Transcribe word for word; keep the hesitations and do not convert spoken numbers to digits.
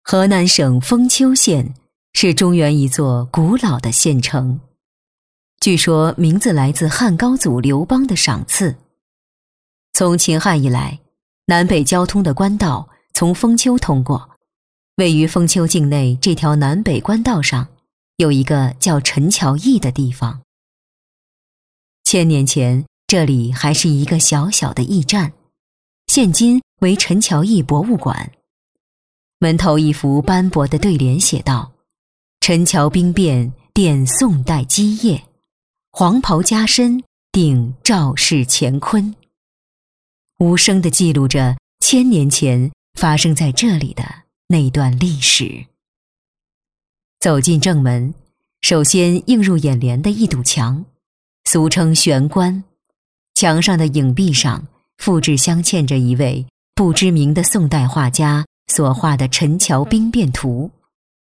河南省封丘县是中原一座古老的县城，据说名字来自汉高祖刘邦的赏赐。从秦汉以来，南北交通的官道从封丘通过，位于封丘境内这条南北官道上，有一个叫陈桥驿的地方。千年前，这里还是一个小小的驿站，现今为陈桥驿博物馆。门头一幅斑驳的对联写道：陈桥兵变奠宋代基业，黄袍加身定赵氏乾坤，无声地记录着千年前发生在这里的那段历史。走进正门，首先映入眼帘的一堵墙，俗称悬棺，墙上的影壁上复制镶嵌着一位不知名的宋代画家所画的陈桥兵变图，